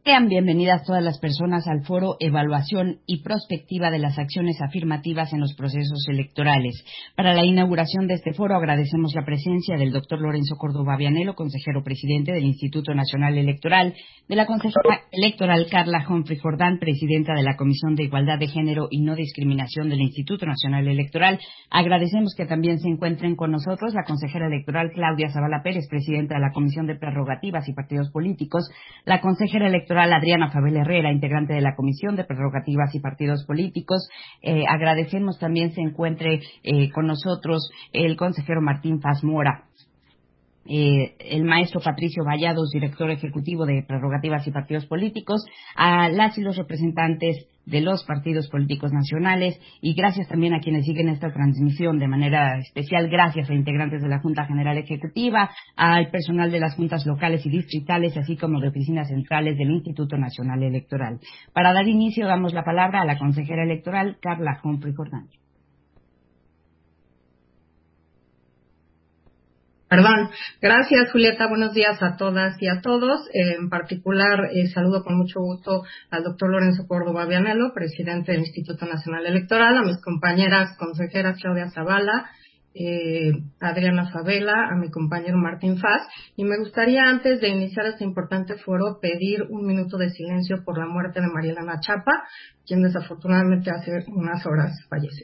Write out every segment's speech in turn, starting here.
Sean bienvenidas todas las personas al foro Evaluación y Prospectiva de las Acciones Afirmativas en los Procesos Electorales. Para la inauguración de este foro agradecemos la presencia del doctor Lorenzo Córdoba Vianello, consejero presidente del Instituto Nacional Electoral, de la consejera electoral Carla Humphrey Jordán, presidenta de la Comisión de Igualdad de Género y No Discriminación del Instituto Nacional Electoral. Agradecemos que también se encuentren con nosotros la consejera electoral Claudia Zavala Pérez, presidenta de la Comisión de Prerrogativas y Partidos Políticos, la consejera electoral Adriana Fabela Herrera, integrante de la Comisión de Prerrogativas y Partidos Políticos. Agradecemos también se encuentre con nosotros el consejero Martín Faz Mora, el maestro Patricio Vallados, director ejecutivo de Prerrogativas y Partidos Políticos, a las y los representantes de los partidos políticos nacionales, y gracias también a quienes siguen esta transmisión de manera especial. Gracias a integrantes de la Junta General Ejecutiva, al personal de las juntas locales y distritales, así como de oficinas centrales del Instituto Nacional Electoral. Para dar inicio, damos la palabra a la consejera electoral Carla Humphrey Jordán. Gracias, Julieta. Buenos días a todas y a todos. En particular, saludo con mucho gusto al doctor Lorenzo Córdoba Vianello, presidente del Instituto Nacional Electoral, a mis compañeras consejeras Claudia Zavala, Adriana Fabela, a mi compañero Martín Faz. Y me gustaría, antes de iniciar este importante foro, pedir un minuto de silencio por la muerte de María Elena Chapa, quien desafortunadamente hace unas horas falleció.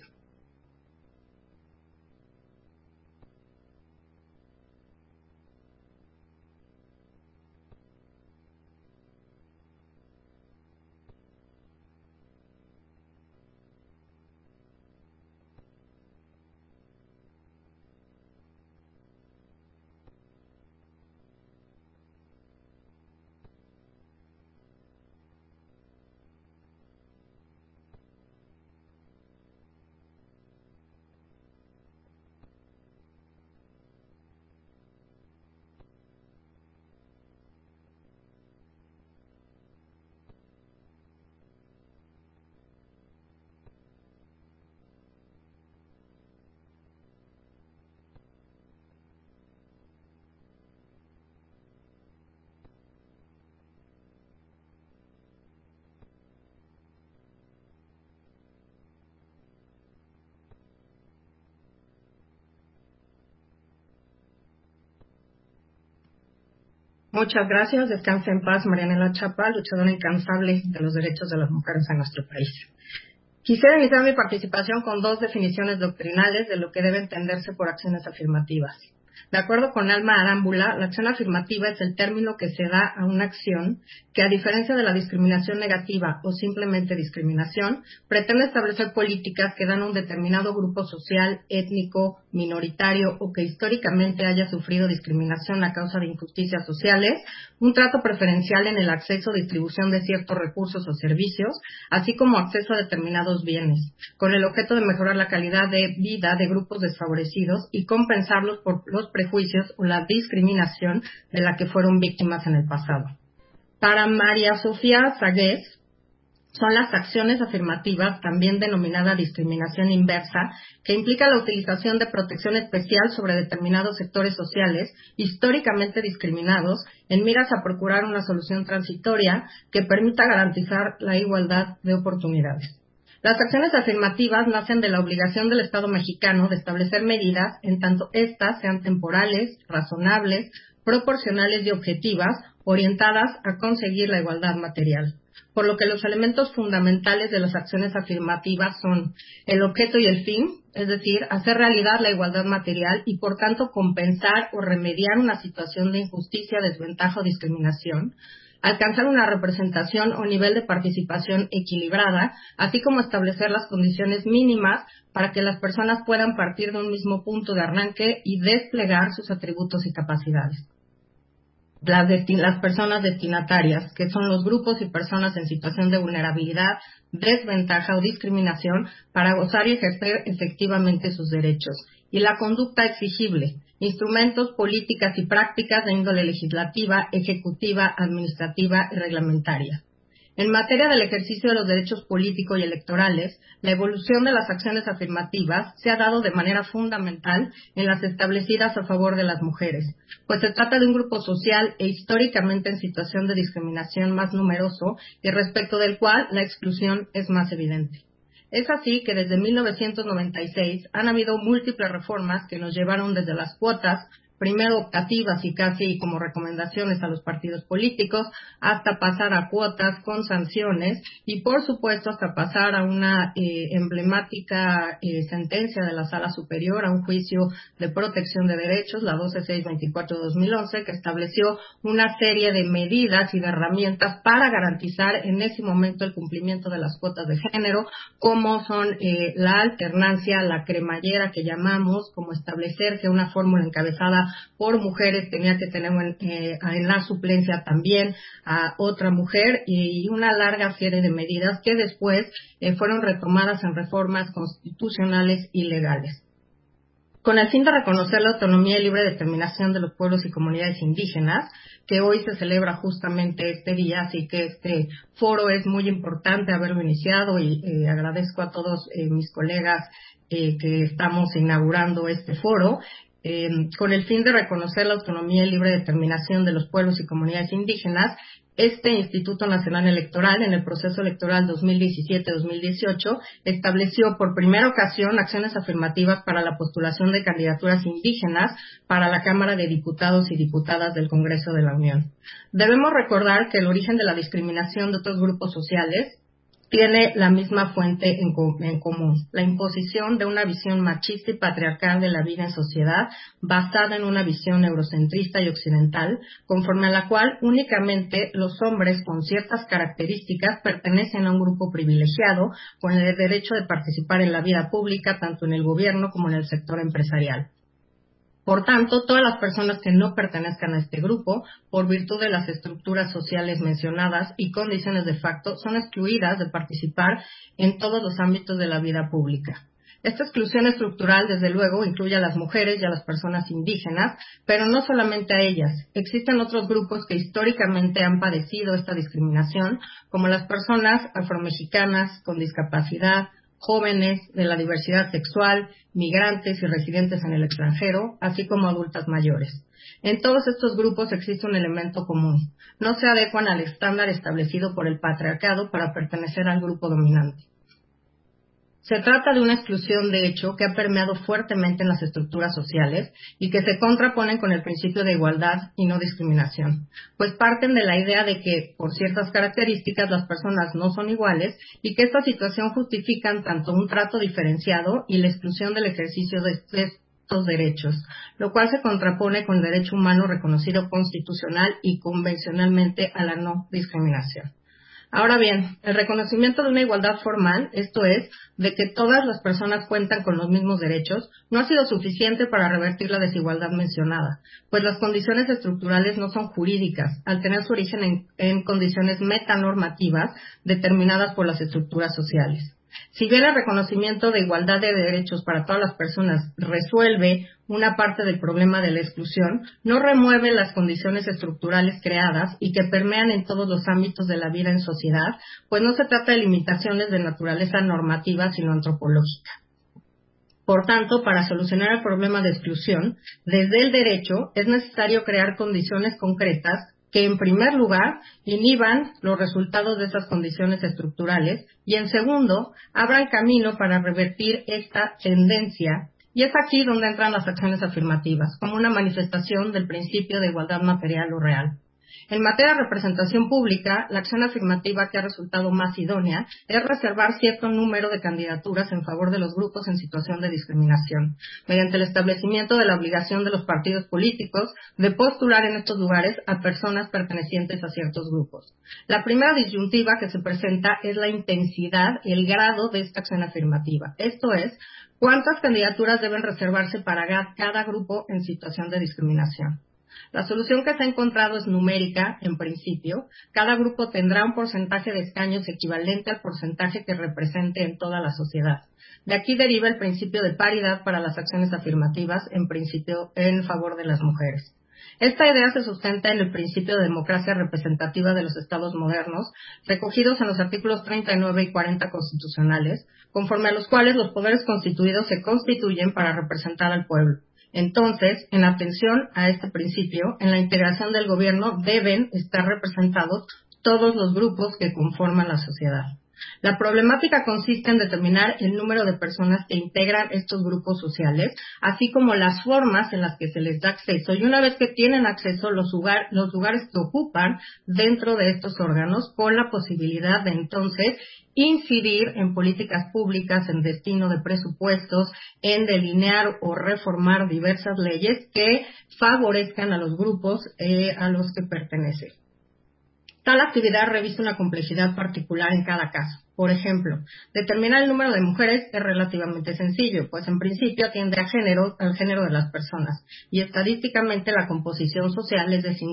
Muchas gracias. Descanse en paz, María Elena Chapa, luchadora incansable de los derechos de las mujeres en nuestro país. Quisiera iniciar mi participación con dos definiciones doctrinales de lo que debe entenderse por acciones afirmativas. De acuerdo con Alma Arámbula, la acción afirmativa es el término que se da a una acción que, a diferencia de la discriminación negativa o simplemente discriminación, pretende establecer políticas que dan a un determinado grupo social, étnico, minoritario o que históricamente haya sufrido discriminación a causa de injusticias sociales, un trato preferencial en el acceso o distribución de ciertos recursos o servicios, así como acceso a determinados bienes, con el objeto de mejorar la calidad de vida de grupos desfavorecidos y compensarlos por los prejuicios o la discriminación de la que fueron víctimas en el pasado. Para María Sofía Sagués, son las acciones afirmativas, también denominada discriminación inversa, que implica la utilización de protección especial sobre determinados sectores sociales históricamente discriminados en miras a procurar una solución transitoria que permita garantizar la igualdad de oportunidades. Las acciones afirmativas nacen de la obligación del Estado mexicano de establecer medidas en tanto éstas sean temporales, razonables, proporcionales y objetivas, orientadas a conseguir la igualdad material. Por lo que los elementos fundamentales de las acciones afirmativas son el objeto y el fin, es decir, hacer realidad la igualdad material y por tanto compensar o remediar una situación de injusticia, desventaja o discriminación, alcanzar una representación o nivel de participación equilibrada, así como establecer las condiciones mínimas para que las personas puedan partir de un mismo punto de arranque y desplegar sus atributos y capacidades. Las personas destinatarias, que son los grupos y personas en situación de vulnerabilidad, desventaja o discriminación, para gozar y ejercer efectivamente sus derechos. Y la conducta exigible, instrumentos, políticas y prácticas de índole legislativa, ejecutiva, administrativa y reglamentaria. En materia del ejercicio de los derechos políticos y electorales, la evolución de las acciones afirmativas se ha dado de manera fundamental en las establecidas a favor de las mujeres, pues se trata de un grupo social e históricamente en situación de discriminación más numeroso y respecto del cual la exclusión es más evidente. Es así que desde 1996 han habido múltiples reformas que nos llevaron desde las cuotas, primero optativas y casi como recomendaciones a los partidos políticos, hasta pasar a cuotas con sanciones y por supuesto hasta pasar a una emblemática sentencia de la Sala Superior, a un juicio de protección de derechos, la 12624-2011, que estableció una serie de medidas y de herramientas para garantizar en ese momento el cumplimiento de las cuotas de género, como son la alternancia, la cremallera que llamamos, como establecer que una fórmula encabezada por mujeres tenía que tener en la suplencia también a otra mujer y una larga serie de medidas que después fueron retomadas en reformas constitucionales y legales. Con el fin de reconocer la autonomía y libre determinación de los pueblos y comunidades indígenas, que hoy se celebra justamente este día, así que este foro es muy importante haberlo iniciado y agradezco a todos mis colegas que estamos inaugurando este foro. Con el fin de reconocer la autonomía y libre determinación de los pueblos y comunidades indígenas, este Instituto Nacional Electoral, en el proceso electoral 2017-2018, estableció por primera ocasión acciones afirmativas para la postulación de candidaturas indígenas para la Cámara de Diputados y Diputadas del Congreso de la Unión. Debemos recordar que el origen de la discriminación de otros grupos sociales tiene la misma fuente en común, la imposición de una visión machista y patriarcal de la vida en sociedad basada en una visión eurocentrista y occidental, conforme a la cual únicamente los hombres con ciertas características pertenecen a un grupo privilegiado con el derecho de participar en la vida pública, tanto en el gobierno como en el sector empresarial. Por tanto, todas las personas que no pertenezcan a este grupo, por virtud de las estructuras sociales mencionadas y condiciones de facto, son excluidas de participar en todos los ámbitos de la vida pública. Esta exclusión estructural, desde luego, incluye a las mujeres y a las personas indígenas, pero no solamente a ellas. Existen otros grupos que históricamente han padecido esta discriminación, como las personas afromexicanas con discapacidad, jóvenes de la diversidad sexual, migrantes y residentes en el extranjero, así como adultas mayores. En todos estos grupos existe un elemento común. No se adecuan al estándar establecido por el patriarcado para pertenecer al grupo dominante. Se trata de una exclusión, de hecho, que ha permeado fuertemente en las estructuras sociales y que se contraponen con el principio de igualdad y no discriminación, pues parten de la idea de que, por ciertas características, las personas no son iguales y que esta situación justifican tanto un trato diferenciado y la exclusión del ejercicio de estos derechos, lo cual se contrapone con el derecho humano reconocido constitucional y convencionalmente a la no discriminación. Ahora bien, el reconocimiento de una igualdad formal, esto es, de que todas las personas cuentan con los mismos derechos, no ha sido suficiente para revertir la desigualdad mencionada, pues las condiciones estructurales no son jurídicas, al tener su origen en condiciones metanormativas determinadas por las estructuras sociales. Si bien el reconocimiento de igualdad de derechos para todas las personas resuelve una parte del problema de la exclusión, no remueve las condiciones estructurales creadas y que permean en todos los ámbitos de la vida en sociedad, pues no se trata de limitaciones de naturaleza normativa, sino antropológica. Por tanto, para solucionar el problema de exclusión, desde el derecho es necesario crear condiciones concretas que, en primer lugar, inhiban los resultados de esas condiciones estructurales y, en segundo, abran camino para revertir esta tendencia. Y es aquí donde entran las acciones afirmativas, como una manifestación del principio de igualdad material o real. En materia de representación pública, la acción afirmativa que ha resultado más idónea es reservar cierto número de candidaturas en favor de los grupos en situación de discriminación, mediante el establecimiento de la obligación de los partidos políticos de postular en estos lugares a personas pertenecientes a ciertos grupos. La primera disyuntiva que se presenta es la intensidad y el grado de esta acción afirmativa, esto es, cuántas candidaturas deben reservarse para cada grupo en situación de discriminación. La solución que se ha encontrado es numérica, en principio. Cada grupo tendrá un porcentaje de escaños equivalente al porcentaje que represente en toda la sociedad. De aquí deriva el principio de paridad para las acciones afirmativas, en principio en favor de las mujeres. Esta idea se sustenta en el principio de democracia representativa de los estados modernos, recogidos en los artículos 39 y 40 constitucionales, conforme a los cuales los poderes constituidos se constituyen para representar al pueblo. Entonces, en atención a este principio, en la integración del gobierno deben estar representados todos los grupos que conforman la sociedad. La problemática consiste en determinar el número de personas que integran estos grupos sociales, así como las formas en las que se les da acceso, y una vez que tienen acceso, los lugares que ocupan dentro de estos órganos, con la posibilidad de entonces incidir en políticas públicas, en destino de presupuestos, en delinear o reformar diversas leyes que favorezcan a los grupos a los que pertenecen. Tal actividad reviste una complejidad particular en cada caso. Por ejemplo, determinar el número de mujeres es relativamente sencillo, pues en principio atiende al género de las personas, y estadísticamente la composición social es de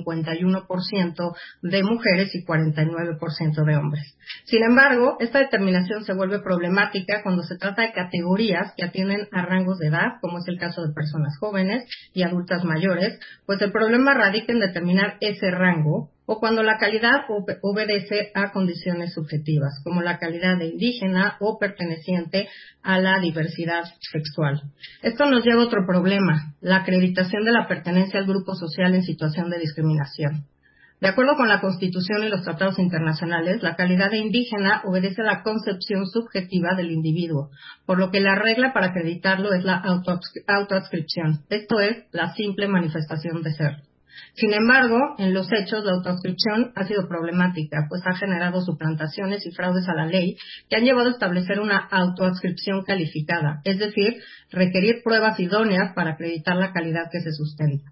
51% de mujeres y 49% de hombres. Sin embargo, esta determinación se vuelve problemática cuando se trata de categorías que atienden a rangos de edad, como es el caso de personas jóvenes y adultas mayores, pues el problema radica en determinar ese rango, o cuando la calidad obedece a condiciones subjetivas, como la calidad de indígena o perteneciente a la diversidad sexual. Esto nos lleva a otro problema, la acreditación de la pertenencia al grupo social en situación de discriminación. De acuerdo con la Constitución y los tratados internacionales, la calidad de indígena obedece a la concepción subjetiva del individuo, por lo que la regla para acreditarlo es la autoadscripción, esto es, la simple manifestación de ser. Sin embargo, en los hechos, la autoadscripción ha sido problemática, pues ha generado suplantaciones y fraudes a la ley que han llevado a establecer una autoadscripción calificada, es decir, requerir pruebas idóneas para acreditar la calidad que se sustenta.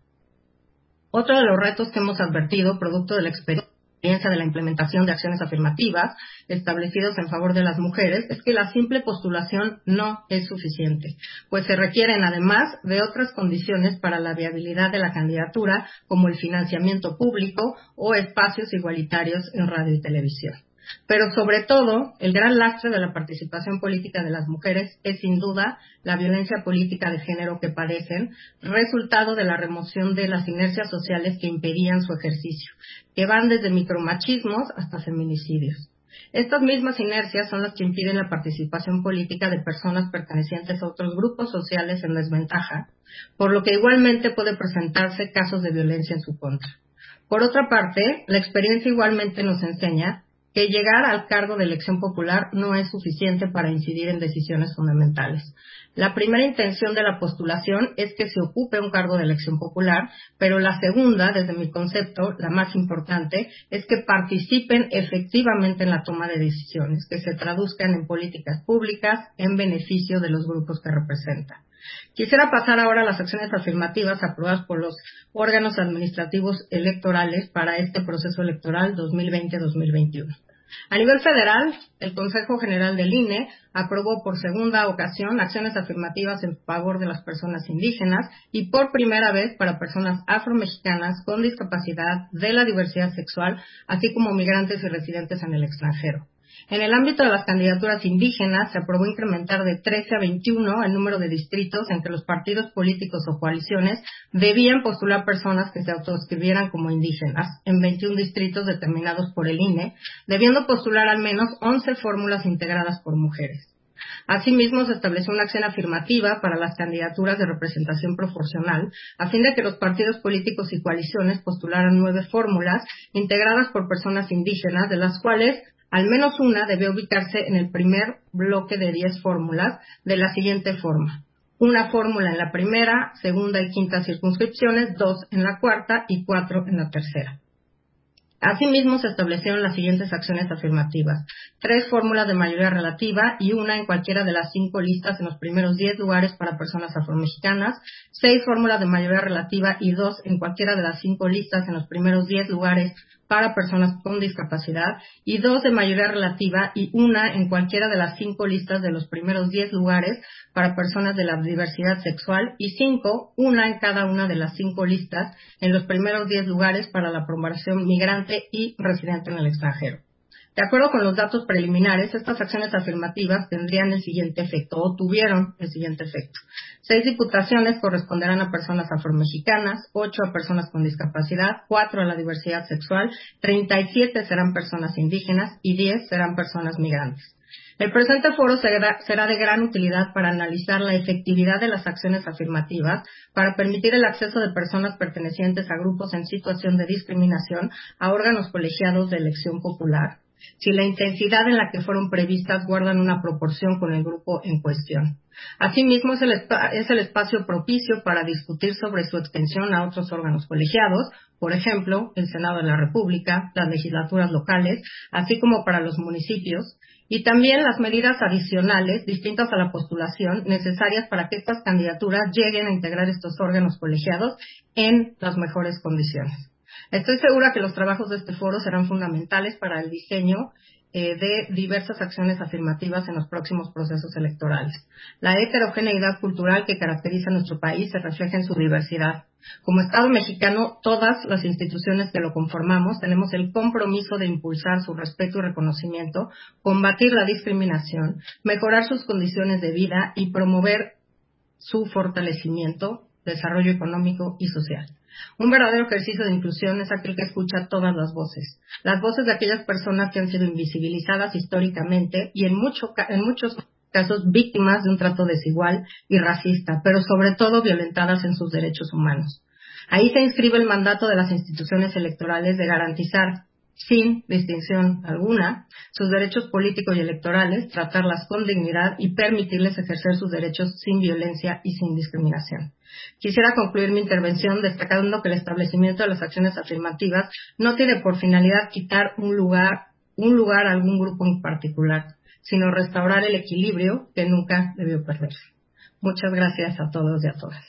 Otro de los retos que hemos advertido, producto de la experiencia de la implementación de acciones afirmativas establecidos en favor de las mujeres, es que la simple postulación no es suficiente, pues se requieren además de otras condiciones para la viabilidad de la candidatura, como el financiamiento público o espacios igualitarios en radio y televisión. Pero sobre todo, el gran lastre de la participación política de las mujeres es sin duda la violencia política de género que padecen, resultado de la remoción de las inercias sociales que impedían su ejercicio, que van desde micromachismos hasta feminicidios. Estas mismas inercias son las que impiden la participación política de personas pertenecientes a otros grupos sociales en desventaja, por lo que igualmente puede presentarse casos de violencia en su contra. Por otra parte, la experiencia igualmente nos enseña que llegar al cargo de elección popular no es suficiente para incidir en decisiones fundamentales. La primera intención de la postulación es que se ocupe un cargo de elección popular, pero la segunda, desde mi concepto, la más importante, es que participen efectivamente en la toma de decisiones, que se traduzcan en políticas públicas en beneficio de los grupos que representan. Quisiera pasar ahora a las acciones afirmativas aprobadas por los órganos administrativos electorales para este proceso electoral 2020-2021. A nivel federal, el Consejo General del INE aprobó por segunda ocasión acciones afirmativas en favor de las personas indígenas y por primera vez para personas afromexicanas con discapacidad, de la diversidad sexual, así como migrantes y residentes en el extranjero. En el ámbito de las candidaturas indígenas, se aprobó incrementar de 13 a 21 el número de distritos en que los partidos políticos o coaliciones debían postular personas que se autodescribieran como indígenas en 21 distritos determinados por el INE, debiendo postular al menos 11 fórmulas integradas por mujeres. Asimismo, se estableció una acción afirmativa para las candidaturas de representación proporcional, a fin de que los partidos políticos y coaliciones postularan 9 fórmulas integradas por personas indígenas, de las cuales al menos una debe ubicarse en el primer bloque de 10 fórmulas de la siguiente forma: una fórmula en la primera, segunda y quinta circunscripciones, 2 en la cuarta y 4 en la tercera. Asimismo, se establecieron las siguientes acciones afirmativas: 3 fórmulas de mayoría relativa y una en cualquiera de las 5 listas en los primeros 10 lugares para personas afromexicanas, 6 fórmulas de mayoría relativa y 2 en cualquiera de las 5 listas en los primeros 10 lugares para personas con discapacidad, y 2 de mayoría relativa y una en cualquiera de las 5 listas de los primeros 10 lugares para personas de la diversidad sexual, y 5, una en cada una de las 5 listas en los primeros 10 lugares para la población migrante y residente en el extranjero. De acuerdo con los datos preliminares, estas acciones afirmativas tendrían el siguiente efecto, o tuvieron el siguiente efecto. 6 diputaciones corresponderán a personas afromexicanas, 8 a personas con discapacidad, 4 a la diversidad sexual, 37 serán personas indígenas y 10 serán personas migrantes. El presente foro será de gran utilidad para analizar la efectividad de las acciones afirmativas para permitir el acceso de personas pertenecientes a grupos en situación de discriminación a órganos colegiados de elección popular, si la intensidad en la que fueron previstas guardan una proporción con el grupo en cuestión. Asimismo, es el espacio propicio para discutir sobre su extensión a otros órganos colegiados, por ejemplo, el Senado de la República, las legislaturas locales, así como para los municipios, y también las medidas adicionales distintas a la postulación necesarias para que estas candidaturas lleguen a integrar estos órganos colegiados en las mejores condiciones. Estoy segura que los trabajos de este foro serán fundamentales para el diseño de diversas acciones afirmativas en los próximos procesos electorales. La heterogeneidad cultural que caracteriza a nuestro país se refleja en su diversidad. Como Estado mexicano, todas las instituciones que lo conformamos tenemos el compromiso de impulsar su respeto y reconocimiento, combatir la discriminación, mejorar sus condiciones de vida y promover su fortalecimiento, desarrollo económico y social. Un verdadero ejercicio de inclusión es aquel que escucha todas las voces de aquellas personas que han sido invisibilizadas históricamente y en muchos casos víctimas de un trato desigual y racista, pero sobre todo violentadas en sus derechos humanos. Ahí se inscribe el mandato de las instituciones electorales de garantizar, sin distinción alguna, sus derechos políticos y electorales, tratarlas con dignidad y permitirles ejercer sus derechos sin violencia y sin discriminación. Quisiera concluir mi intervención destacando que el establecimiento de las acciones afirmativas no tiene por finalidad quitar un lugar a algún grupo en particular, sino restaurar el equilibrio que nunca debió perderse. Muchas gracias a todos y a todas.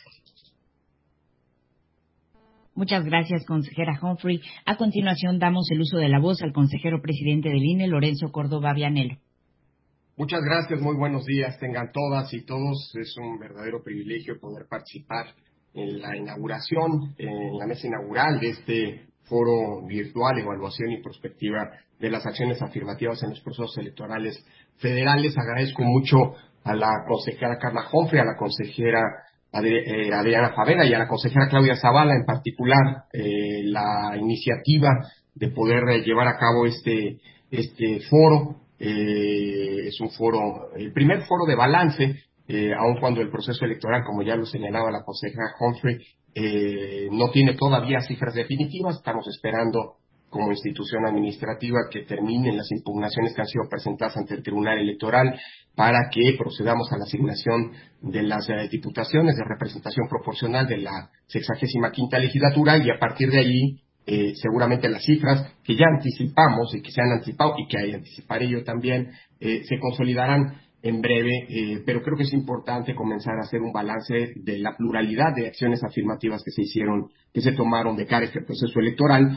Muchas gracias, consejera Humphrey. A continuación, damos el uso de la voz al consejero presidente del INE, Lorenzo Córdoba Vianello. Muchas gracias, muy buenos días, tengan todas y todos. Es un verdadero privilegio poder participar en la inauguración, en la mesa inaugural de este foro virtual, evaluación y prospectiva de las acciones afirmativas en los procesos electorales federales. Agradezco mucho a la consejera Carla Humphrey, a la consejera Adriana Favela y a la consejera Claudia Zavala en particular la iniciativa de poder llevar a cabo este foro. Es un foro, el primer foro de balance, aun cuando el proceso electoral, como ya lo señalaba la consejera Humphrey, no tiene todavía cifras definitivas. Estamos esperando como institución administrativa que terminen las impugnaciones que han sido presentadas ante el Tribunal Electoral para que procedamos a la asignación de las diputaciones de representación proporcional de la 65ª legislatura, y a partir de allí seguramente las cifras que ya anticipamos y que se han anticipado y que anticiparé yo también se consolidarán en breve, pero creo que es importante comenzar a hacer un balance de la pluralidad de acciones afirmativas que se hicieron, que se tomaron de cara a este proceso electoral,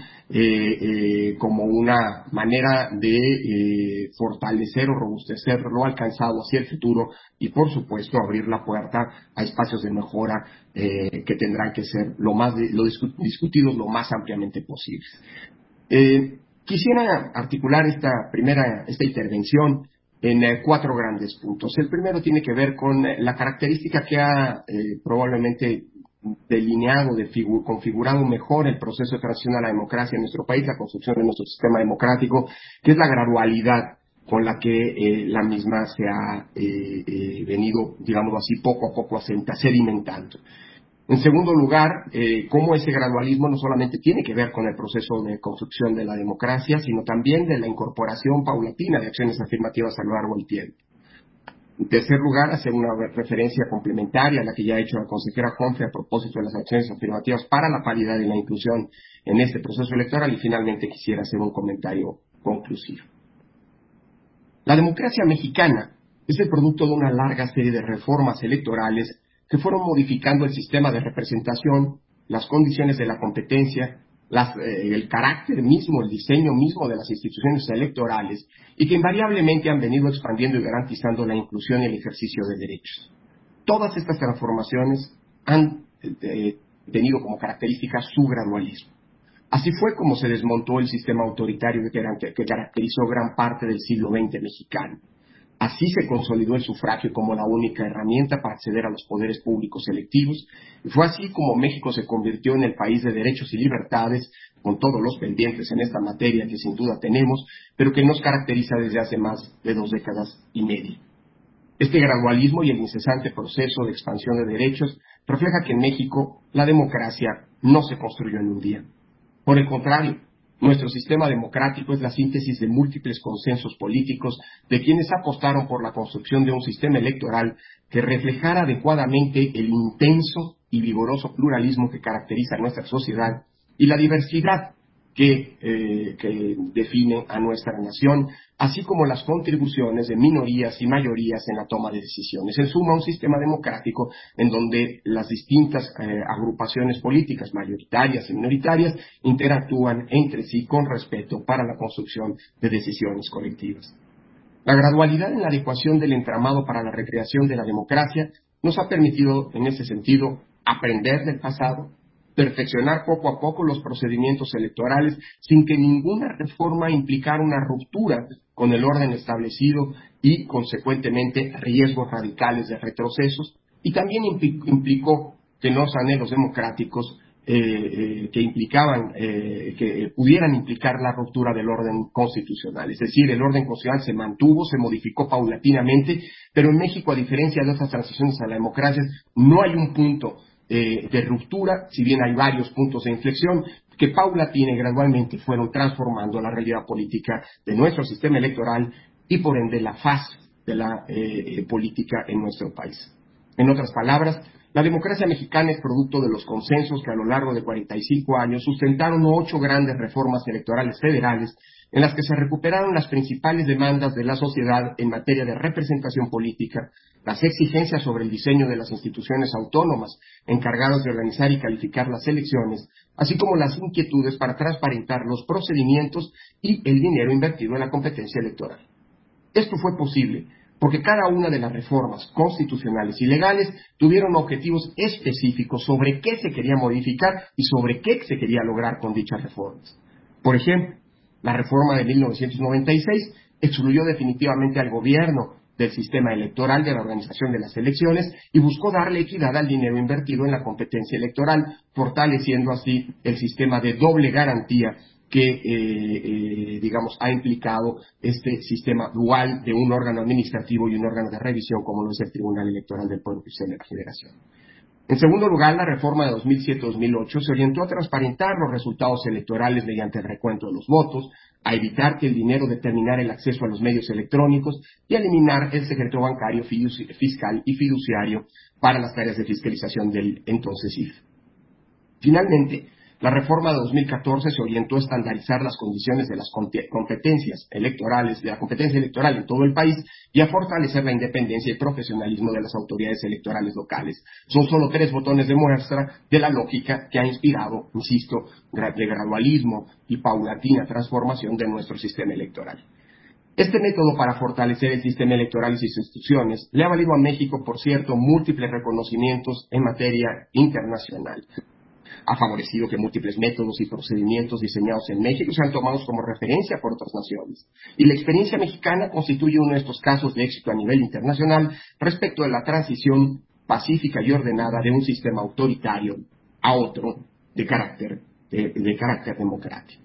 como una manera de fortalecer o robustecer lo alcanzado hacia el futuro y, por supuesto, abrir la puerta a espacios de mejora que tendrán que ser discutidos lo más ampliamente posible. Quisiera articular esta intervención en 4 grandes puntos. El primero tiene que ver con la característica que ha probablemente delineado, configurado mejor el proceso de transición a la democracia en nuestro país, la construcción de nuestro sistema democrático, que es la gradualidad con la que la misma se ha venido, digámoslo así, poco a poco sedimentando. En segundo lugar, cómo ese gradualismo no solamente tiene que ver con el proceso de construcción de la democracia, sino también de la incorporación paulatina de acciones afirmativas a lo largo del tiempo. En tercer lugar, hacer una referencia complementaria a la que ya ha hecho la consejera Humphrey a propósito de las acciones afirmativas para la paridad y la inclusión en este proceso electoral. Y finalmente quisiera hacer un comentario conclusivo. La democracia mexicana es el producto de una larga serie de reformas electorales que fueron modificando el sistema de representación, las condiciones de la competencia, el carácter mismo, el diseño mismo de las instituciones electorales, y que invariablemente han venido expandiendo y garantizando la inclusión y el ejercicio de derechos. Todas estas transformaciones han tenido como característica su gradualismo. Así fue como se desmontó el sistema autoritario que caracterizó gran parte del siglo XX mexicano. Así se consolidó el sufragio como la única herramienta para acceder a los poderes públicos electivos, y fue así como México se convirtió en el país de derechos y libertades, con todos los pendientes en esta materia que sin duda tenemos, pero que nos caracteriza desde hace más de 2 décadas y media. Este gradualismo y el incesante proceso de expansión de derechos refleja que en México la democracia no se construyó en un día. Por el contrario, nuestro sistema democrático es la síntesis de múltiples consensos políticos de quienes apostaron por la construcción de un sistema electoral que reflejara adecuadamente el intenso y vigoroso pluralismo que caracteriza a nuestra sociedad y la diversidad que define a nuestra nación, así como las contribuciones de minorías y mayorías en la toma de decisiones. En suma, un sistema democrático en donde las distintas agrupaciones políticas, mayoritarias y minoritarias, interactúan entre sí con respeto para la construcción de decisiones colectivas. La gradualidad en la adecuación del entramado para la recreación de la democracia nos ha permitido, en ese sentido, aprender del pasado, perfeccionar poco a poco los procedimientos electorales sin que ninguna reforma implicara una ruptura con el orden establecido y, consecuentemente, riesgos radicales de retrocesos, y también implicó que los anhelos democráticos que pudieran implicar la ruptura del orden constitucional. Es decir, el orden constitucional se mantuvo, se modificó paulatinamente, pero en México, a diferencia de otras transiciones a la democracia, no hay un punto de ruptura, si bien hay varios puntos de inflexión que paulatina y gradualmente fueron transformando la realidad política de nuestro sistema electoral y por ende la faz de la política en nuestro país. En otras palabras, la democracia mexicana es producto de los consensos que a lo largo de 45 años sustentaron 8 grandes reformas electorales federales en las que se recuperaron las principales demandas de la sociedad en materia de representación política, las exigencias sobre el diseño de las instituciones autónomas encargadas de organizar y calificar las elecciones, así como las inquietudes para transparentar los procedimientos y el dinero invertido en la competencia electoral. Esto fue posible porque cada una de las reformas constitucionales y legales tuvieron objetivos específicos sobre qué se quería modificar y sobre qué se quería lograr con dichas reformas. Por ejemplo, la reforma de 1996 excluyó definitivamente al gobierno del sistema electoral de la organización de las elecciones y buscó darle equidad al dinero invertido en la competencia electoral, fortaleciendo así el sistema de doble garantía que, ha implicado este sistema dual de un órgano administrativo y un órgano de revisión como lo es el Tribunal Electoral del Poder Judicial de la Federación. En segundo lugar, la reforma de 2007-2008 se orientó a transparentar los resultados electorales mediante el recuento de los votos, a evitar que el dinero determinara el acceso a los medios electrónicos y a eliminar el secreto bancario, fiscal y fiduciario para las tareas de fiscalización del entonces IFE. Finalmente, la reforma de 2014 se orientó a estandarizar las condiciones de las competencias electorales, de la competencia electoral en todo el país y a fortalecer la independencia y profesionalismo de las autoridades electorales locales. Son solo 3 botones de muestra de la lógica que ha inspirado, insisto, de gradualismo y paulatina transformación de nuestro sistema electoral. Este método para fortalecer el sistema electoral y sus instituciones le ha valido a México, por cierto, múltiples reconocimientos en materia internacional. Ha favorecido que múltiples métodos y procedimientos diseñados en México sean tomados como referencia por otras naciones. Y la experiencia mexicana constituye uno de estos casos de éxito a nivel internacional respecto de la transición pacífica y ordenada de un sistema autoritario a otro de carácter democrático.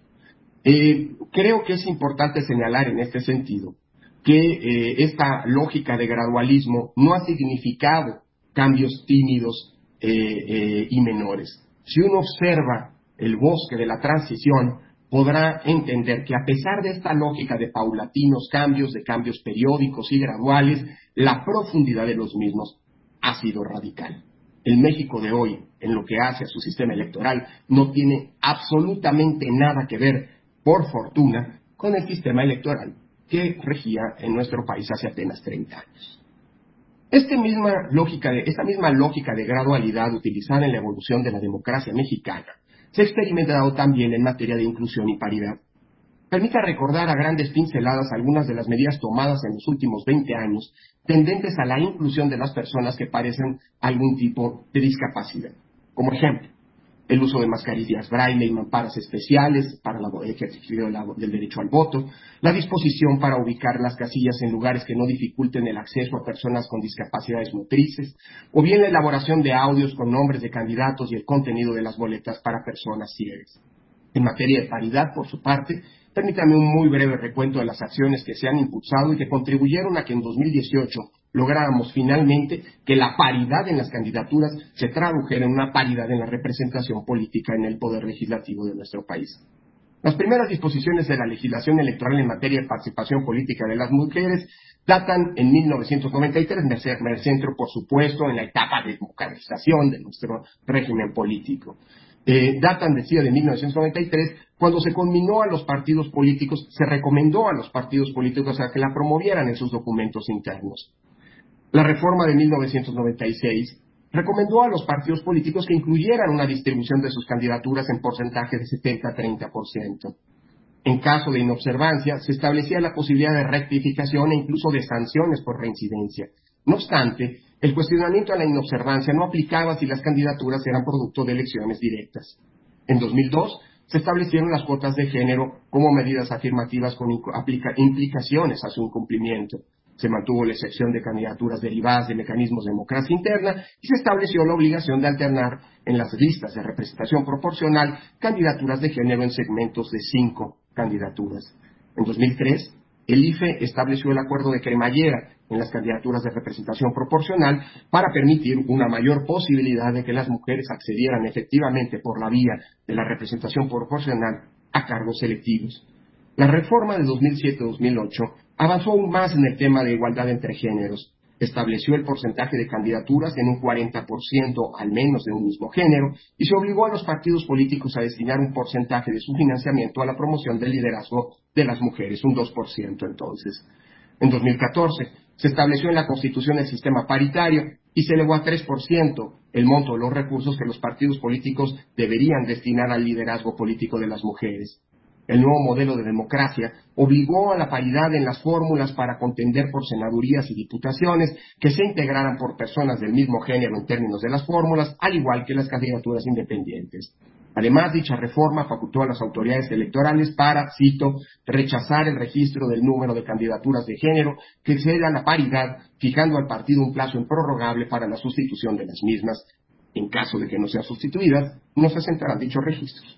Creo que es importante señalar en este sentido que esta lógica de gradualismo no ha significado cambios tímidos y menores. Si uno observa el bosque de la transición, podrá entender que a pesar de esta lógica de paulatinos cambios, de cambios periódicos y graduales, la profundidad de los mismos ha sido radical. El México de hoy, en lo que hace a su sistema electoral, no tiene absolutamente nada que ver, por fortuna, con el sistema electoral que regía en nuestro país hace apenas 30 años. Esta misma lógica de gradualidad utilizada en la evolución de la democracia mexicana se ha experimentado también en materia de inclusión y paridad. Permita recordar a grandes pinceladas algunas de las medidas tomadas en los últimos 20 años tendentes a la inclusión de las personas que padecen algún tipo de discapacidad. Como ejemplo, el uso de mascarillas braille y mamparas especiales para el ejercicio del derecho al voto, la disposición para ubicar las casillas en lugares que no dificulten el acceso a personas con discapacidades motrices, o bien la elaboración de audios con nombres de candidatos y el contenido de las boletas para personas ciegas. En materia de paridad, por su parte, permítame un muy breve recuento de las acciones que se han impulsado y que contribuyeron a que en 2018 lográramos finalmente que la paridad en las candidaturas se tradujera en una paridad en la representación política en el poder legislativo de nuestro país. Las primeras disposiciones de la legislación electoral en materia de participación política de las mujeres datan en 1993, me centro por supuesto en la etapa de democratización de nuestro régimen político. Datan, decía, de 1993, cuando se conminó a los partidos políticos, se recomendó a los partidos políticos a que la promovieran en sus documentos internos. La reforma de 1996 recomendó a los partidos políticos que incluyeran una distribución de sus candidaturas en porcentaje de 70-30%. En caso de inobservancia, se establecía la posibilidad de rectificación e incluso de sanciones por reincidencia. No obstante, el cuestionamiento a la inobservancia no aplicaba si las candidaturas eran producto de elecciones directas. En 2002, se establecieron las cuotas de género como medidas afirmativas con implicaciones a su incumplimiento. Se mantuvo la excepción de candidaturas derivadas de mecanismos de democracia interna y se estableció la obligación de alternar en las listas de representación proporcional candidaturas de género en segmentos de 5 candidaturas. En 2003, el IFE estableció el acuerdo de cremallera en las candidaturas de representación proporcional para permitir una mayor posibilidad de que las mujeres accedieran efectivamente por la vía de la representación proporcional a cargos selectivos. La reforma de 2007-2008 avanzó aún más en el tema de igualdad entre géneros. Estableció el porcentaje de candidaturas en un 40% al menos de un mismo género y se obligó a los partidos políticos a destinar un porcentaje de su financiamiento a la promoción del liderazgo de las mujeres, un 2% entonces. En 2014 se estableció en la Constitución el sistema paritario y se elevó a 3% el monto de los recursos que los partidos políticos deberían destinar al liderazgo político de las mujeres. El nuevo modelo de democracia obligó a la paridad en las fórmulas para contender por senadurías y diputaciones que se integraran por personas del mismo género en términos de las fórmulas, al igual que las candidaturas independientes. Además, dicha reforma facultó a las autoridades electorales para, cito, rechazar el registro del número de candidaturas de género que exceda la paridad, fijando al partido un plazo improrrogable para la sustitución de las mismas. En caso de que no sean sustituidas, no se sentarán dichos registros.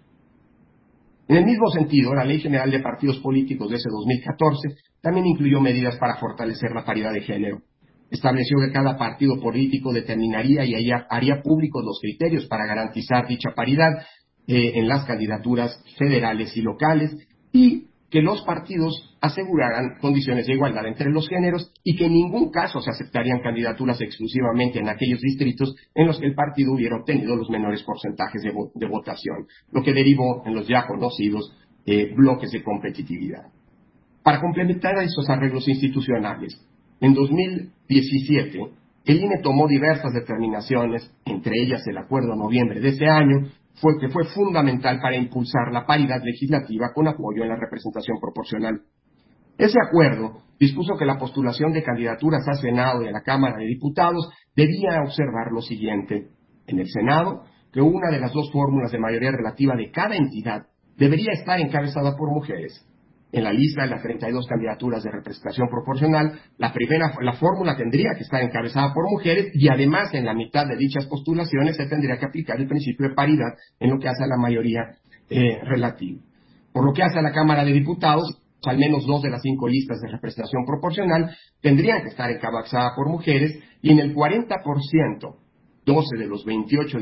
En el mismo sentido, la Ley General de Partidos Políticos de ese 2014 también incluyó medidas para fortalecer la paridad de género. Estableció que cada partido político determinaría y haría públicos los criterios para garantizar dicha paridad en las candidaturas federales y locales y que los partidos aseguraran condiciones de igualdad entre los géneros y que en ningún caso se aceptarían candidaturas exclusivamente en aquellos distritos en los que el partido hubiera obtenido los menores porcentajes de votación, lo que derivó en los ya conocidos bloques de competitividad. Para complementar a estos arreglos institucionales, en 2017, el INE tomó diversas determinaciones, entre ellas el acuerdo de noviembre de ese año, que fue fundamental para impulsar la paridad legislativa con apoyo en la representación proporcional. Ese acuerdo dispuso que la postulación de candidaturas al Senado y a la Cámara de Diputados debía observar lo siguiente. En el Senado, que una de las dos fórmulas de mayoría relativa de cada entidad debería estar encabezada por mujeres. En la lista de las 32 candidaturas de representación proporcional, la fórmula tendría que estar encabezada por mujeres y además en la mitad de dichas postulaciones se tendría que aplicar el principio de paridad en lo que hace a la mayoría relativa. Por lo que hace a la Cámara de Diputados, al menos 2 de las 5 listas de representación proporcional tendrían que estar encabezadas por mujeres y en el 40%, 12 de los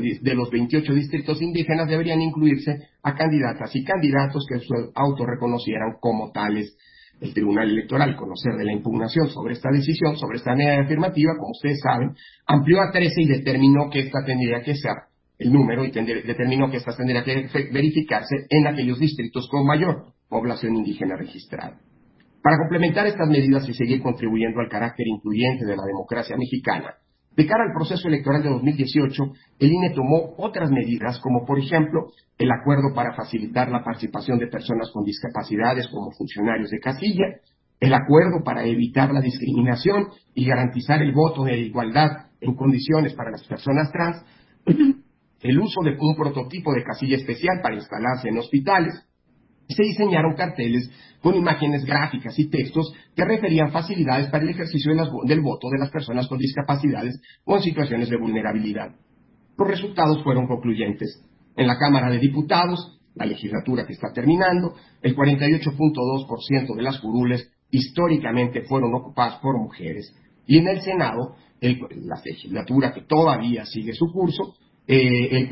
28 distritos indígenas deberían incluirse a candidatas y candidatos que se autorreconocieran como tales. El Tribunal Electoral, conocer de la impugnación sobre esta decisión, sobre esta medida afirmativa, como ustedes saben, amplió a 13 y determinó que esta tendría que ser el número y determinó que esta tendría que verificarse en aquellos distritos con mayor población indígena registrada. Para complementar estas medidas y seguir contribuyendo al carácter incluyente de la democracia mexicana, de cara al proceso electoral de 2018, el INE tomó otras medidas, como por ejemplo, el acuerdo para facilitar la participación de personas con discapacidades como funcionarios de casilla, el acuerdo para evitar la discriminación y garantizar el voto de igualdad en condiciones para las personas trans, el uso de un prototipo de casilla especial para instalarse en hospitales, se diseñaron carteles con imágenes gráficas y textos que referían facilidades para el ejercicio del voto de las personas con discapacidades o en situaciones de vulnerabilidad. Los resultados fueron concluyentes. En la Cámara de Diputados, la legislatura que está terminando, el 48.2% de las curules históricamente fueron ocupadas por mujeres. Y en el Senado, la legislatura que todavía sigue su curso, el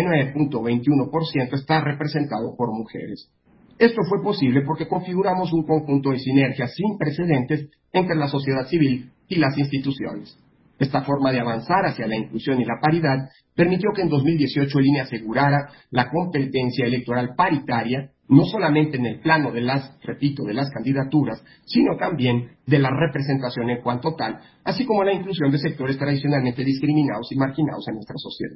49.21% está representado por mujeres. Esto fue posible porque configuramos un conjunto de sinergias sin precedentes entre la sociedad civil y las instituciones. Esta forma de avanzar hacia la inclusión y la paridad permitió que en 2018 el INE asegurara la competencia electoral paritaria, no solamente en el plano de las candidaturas, sino también de la representación en cuanto tal, así como la inclusión de sectores tradicionalmente discriminados y marginados en nuestra sociedad.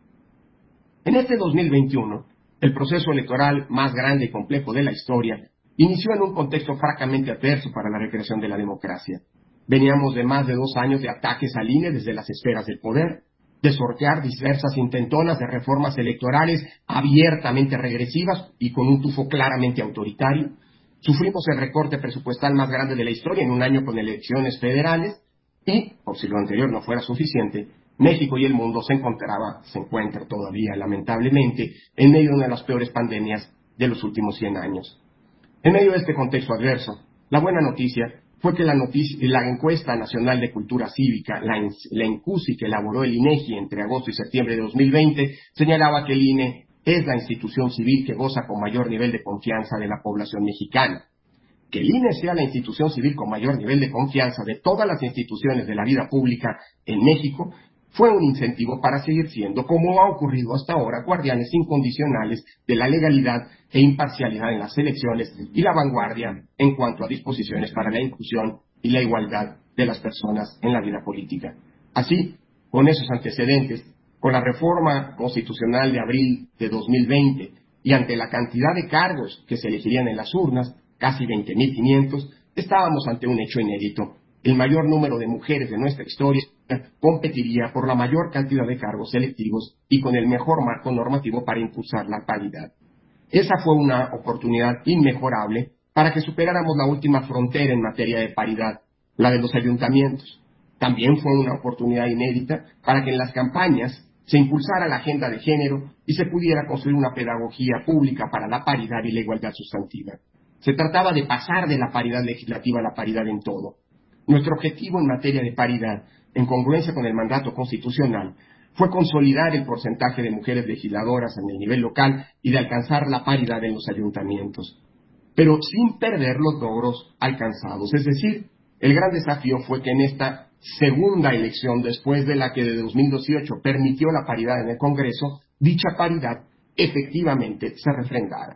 En este 2021, el proceso electoral más grande y complejo de la historia inició en un contexto francamente adverso para la recreación de la democracia. Veníamos de más de 2 años de ataques al INE desde las esferas del poder, de sortear diversas intentonas de reformas electorales abiertamente regresivas y con un tufo claramente autoritario. Sufrimos el recorte presupuestal más grande de la historia en un año con elecciones federales y, por si lo anterior no fuera suficiente, México y el mundo se encuentra todavía, lamentablemente, en medio de una de las peores pandemias de los últimos 100 años. En medio de este contexto adverso, la buena noticia fue que la encuesta nacional de cultura cívica, la ENCUCI, que elaboró el INEGI entre agosto y septiembre de 2020, señalaba que el INE es la institución civil que goza con mayor nivel de confianza de la población mexicana. Que el INE sea la institución civil con mayor nivel de confianza de todas las instituciones de la vida pública en México fue un incentivo para seguir siendo, como ha ocurrido hasta ahora, guardianes incondicionales de la legalidad e imparcialidad en las elecciones y la vanguardia en cuanto a disposiciones para la inclusión y la igualdad de las personas en la vida política. Así, con esos antecedentes, con la reforma constitucional de abril de 2020 y ante la cantidad de cargos que se elegirían en las urnas, casi 20.500, estábamos ante un hecho inédito. El mayor número de mujeres de nuestra historia competiría por la mayor cantidad de cargos selectivos y con el mejor marco normativo para impulsar la paridad. Esa fue una oportunidad inmejorable para que superáramos la última frontera en materia de paridad, la de los ayuntamientos. También fue una oportunidad inédita para que en las campañas se impulsara la agenda de género y se pudiera construir una pedagogía pública para la paridad y la igualdad sustantiva. Se trataba de pasar de la paridad legislativa a la paridad en todo. Nuestro objetivo en materia de paridad, en congruencia con el mandato constitucional, fue consolidar el porcentaje de mujeres legisladoras en el nivel local y de alcanzar la paridad en los ayuntamientos, pero sin perder los logros alcanzados. Es decir, el gran desafío fue que en esta segunda elección, después de la que de 2018 permitió la paridad en el Congreso, dicha paridad efectivamente se refrendara.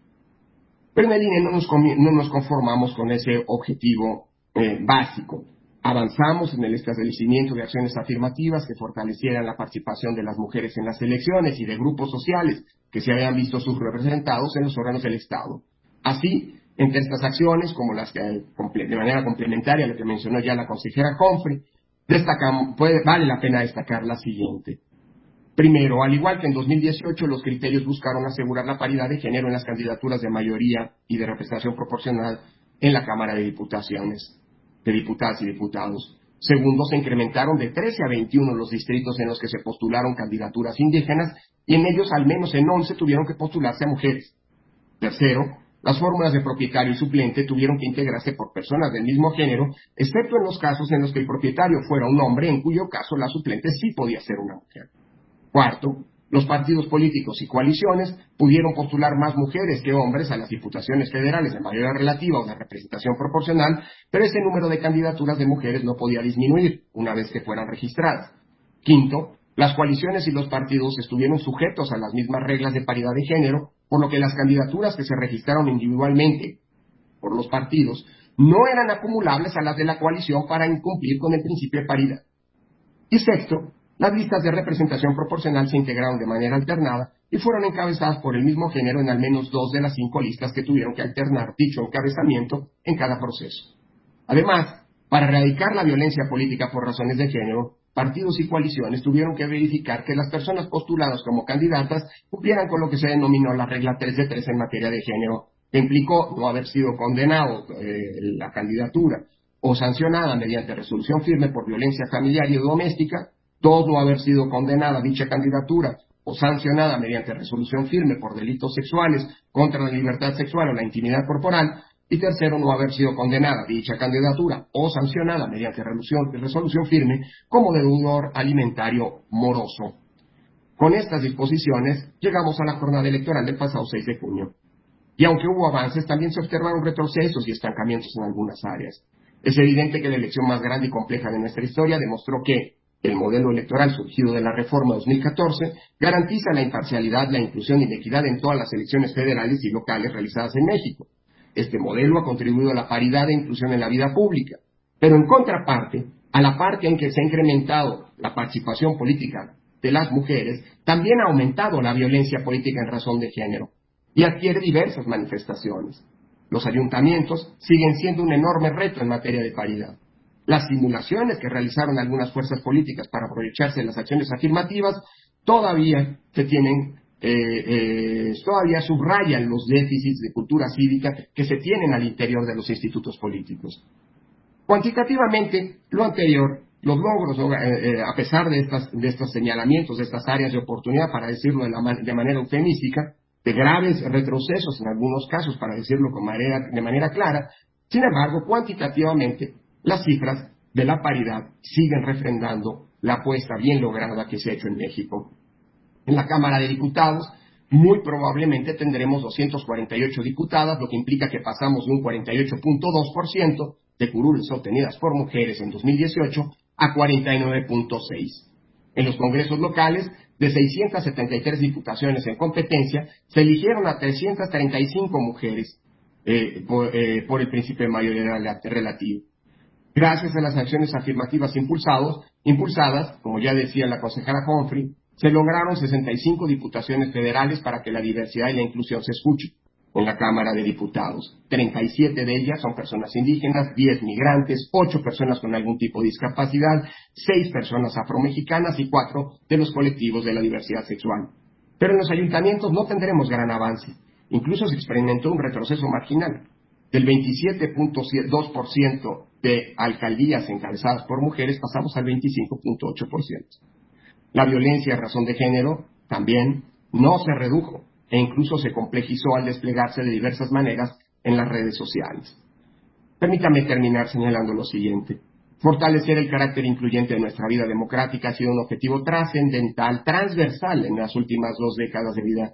Pero en el INE no nos conformamos con ese objetivo básico. Avanzamos en el establecimiento de acciones afirmativas que fortalecieran la participación de las mujeres en las elecciones y de grupos sociales que se habían visto subrepresentados en los órganos del Estado. Así, entre estas acciones, como las que de manera complementaria a lo que mencionó ya la consejera Humphrey, vale la pena destacar la siguiente. Primero, al igual que en 2018, los criterios buscaron asegurar la paridad de género en las candidaturas de mayoría y de representación proporcional en la Cámara de Diputadas y Diputados. Segundo, se incrementaron de 13 a 21 los distritos en los que se postularon candidaturas indígenas y en ellos al menos en 11 tuvieron que postularse a mujeres. Tercero, las fórmulas de propietario y suplente tuvieron que integrarse por personas del mismo género, excepto en los casos en los que el propietario fuera un hombre, en cuyo caso la suplente sí podía ser una mujer. Cuarto, los partidos políticos y coaliciones pudieron postular más mujeres que hombres a las diputaciones federales de mayoría relativa o de representación proporcional, pero ese número de candidaturas de mujeres no podía disminuir una vez que fueran registradas. Quinto, las coaliciones y los partidos estuvieron sujetos a las mismas reglas de paridad de género, por lo que las candidaturas que se registraron individualmente por los partidos no eran acumulables a las de la coalición para incumplir con el principio de paridad. Y sexto, las listas de representación proporcional se integraron de manera alternada y fueron encabezadas por el mismo género en al menos 2 de las 5 listas que tuvieron que alternar dicho encabezamiento en cada proceso. Además, para erradicar la violencia política por razones de género, partidos y coaliciones tuvieron que verificar que las personas postuladas como candidatas cumplieran con lo que se denominó la regla 3 de 3 en materia de género, que implicó no haber sido condenado la candidatura o sancionada mediante resolución firme por violencia familiar y doméstica, 2, no haber sido condenada dicha candidatura o sancionada mediante resolución firme por delitos sexuales contra la libertad sexual o la intimidad corporal, y 3, no haber sido condenada dicha candidatura o sancionada mediante resolución firme como deudor alimentario moroso. Con estas disposiciones llegamos a la jornada electoral del pasado 6 de junio. Y aunque hubo avances, también se observaron retrocesos y estancamientos en algunas áreas. Es evidente que la elección más grande y compleja de nuestra historia demostró que el modelo electoral surgido de la Reforma 2014 garantiza la imparcialidad, la inclusión y la equidad en todas las elecciones federales y locales realizadas en México. Este modelo ha contribuido a la paridad e inclusión en la vida pública, pero en contraparte, a la par en que se ha incrementado la participación política de las mujeres, también ha aumentado la violencia política en razón de género y adquiere diversas manifestaciones. Los ayuntamientos siguen siendo un enorme reto en materia de paridad. Las simulaciones que realizaron algunas fuerzas políticas para aprovecharse de las acciones afirmativas todavía subrayan los déficits de cultura cívica que se tienen al interior de los institutos políticos. Cuantitativamente, lo anterior, los logros, a pesar de estos señalamientos, de estas áreas de oportunidad, para decirlo de manera eufemística, de graves retrocesos en algunos casos, para decirlo de manera clara, sin embargo, cuantitativamente, las cifras de la paridad siguen refrendando la apuesta bien lograda que se ha hecho en México. En la Cámara de Diputados, muy probablemente tendremos 248 diputadas, lo que implica que pasamos de un 48.2% de curules obtenidas por mujeres en 2018 a 49.6%. En los congresos locales, de 673 diputaciones en competencia, se eligieron a 335 mujeres por el principio de mayoría relativa. Gracias a las acciones afirmativas impulsadas, como ya decía la consejera Humphrey, se lograron 65 diputaciones federales para que la diversidad y la inclusión se escuchen en la Cámara de Diputados. 37 de ellas son personas indígenas, 10 migrantes, 8 personas con algún tipo de discapacidad, 6 personas afromexicanas y 4 de los colectivos de la diversidad sexual. Pero en los ayuntamientos no tendremos gran avance. Incluso se experimentó un retroceso marginal. Del 27.2% de alcaldías encabezadas por mujeres pasamos al 25.8%. La violencia a razón de género también no se redujo e incluso se complejizó al desplegarse de diversas maneras en las redes sociales. Permítame terminar señalando lo siguiente. Fortalecer el carácter incluyente de nuestra vida democrática ha sido un objetivo trascendental, transversal en las últimas 2 décadas de vida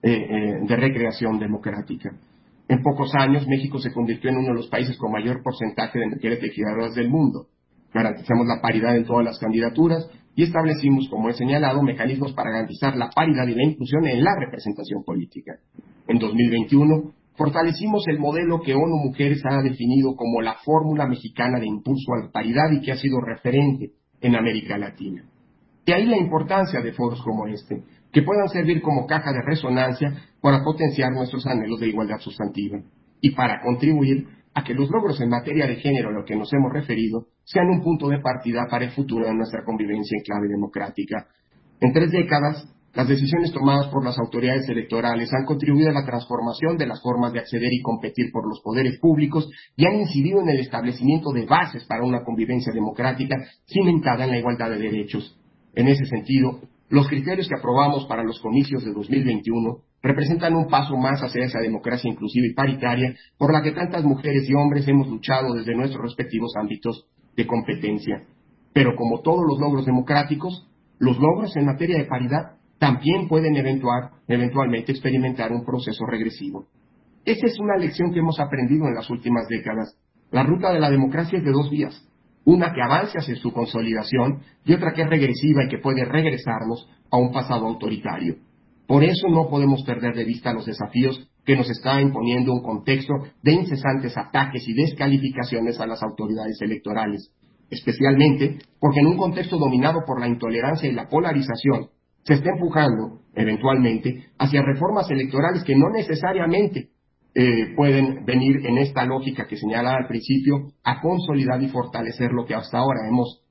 de recreación democrática. En pocos años, México se convirtió en uno de los países con mayor porcentaje de mujeres legisladoras del mundo. Garantizamos la paridad en todas las candidaturas y establecimos, como he señalado, mecanismos para garantizar la paridad y la inclusión en la representación política. En 2021, fortalecimos el modelo que ONU Mujeres ha definido como la fórmula mexicana de impulso a la paridad y que ha sido referente en América Latina. De ahí la importancia de foros como este, que puedan servir como caja de resonancia para potenciar nuestros anhelos de igualdad sustantiva y para contribuir a que los logros en materia de género a los que nos hemos referido sean un punto de partida para el futuro de nuestra convivencia en clave democrática. En 3 décadas, las decisiones tomadas por las autoridades electorales han contribuido a la transformación de las formas de acceder y competir por los poderes públicos y han incidido en el establecimiento de bases para una convivencia democrática cimentada en la igualdad de derechos. En ese sentido, los criterios que aprobamos para los comicios de 2021 representan un paso más hacia esa democracia inclusiva y paritaria por la que tantas mujeres y hombres hemos luchado desde nuestros respectivos ámbitos de competencia. Pero como todos los logros democráticos, los logros en materia de paridad también pueden eventualmente experimentar un proceso regresivo. Esa es una lección que hemos aprendido en las últimas décadas. La ruta de la democracia es de 2 vías. Una que avance hacia su consolidación y otra que es regresiva y que puede regresarnos a un pasado autoritario. Por eso no podemos perder de vista los desafíos que nos está imponiendo un contexto de incesantes ataques y descalificaciones a las autoridades electorales, especialmente porque en un contexto dominado por la intolerancia y la polarización, se está empujando, eventualmente, hacia reformas electorales que no necesariamente pueden venir en esta lógica que señalaba al principio a consolidar y fortalecer lo que hasta ahora hemos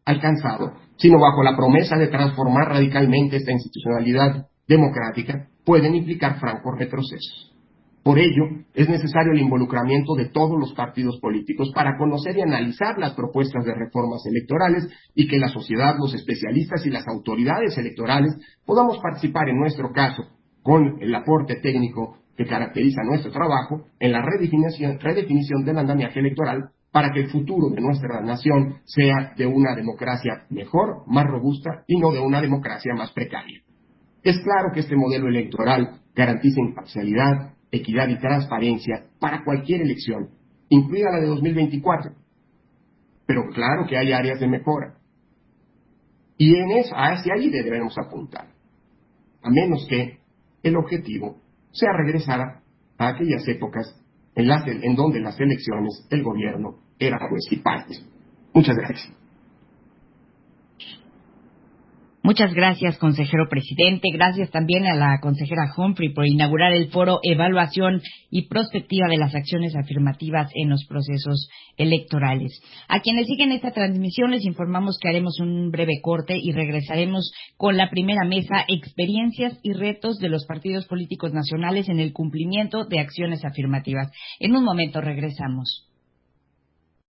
alcanzado, sino bajo la promesa de transformar radicalmente esta institucionalidad democrática, pueden implicar francos retrocesos. Por ello, es necesario el involucramiento de todos los partidos políticos para conocer y analizar las propuestas de reformas electorales y que la sociedad, los especialistas y las autoridades electorales podamos participar, en nuestro caso, con el aporte técnico que caracteriza nuestro trabajo, en la redefinición del andamiaje electoral para que el futuro de nuestra nación sea de una democracia mejor, más robusta y no de una democracia más precaria. Es claro que este modelo electoral garantiza imparcialidad, equidad y transparencia para cualquier elección, incluida la de 2024. Pero claro que hay áreas de mejora. Y hacia ahí debemos apuntar, a menos que el objetivo sea regresar a aquellas épocas en donde las elecciones, el gobierno, era juez y parte. Muchas gracias. Muchas gracias, consejero presidente. Gracias también a la consejera Humphrey por inaugurar el foro Evaluación y Prospectiva de las Acciones Afirmativas en los Procesos Electorales. A quienes siguen esta transmisión les informamos que haremos un breve corte y regresaremos con la primera mesa, experiencias y retos de los partidos políticos nacionales en el cumplimiento de acciones afirmativas. En un momento regresamos.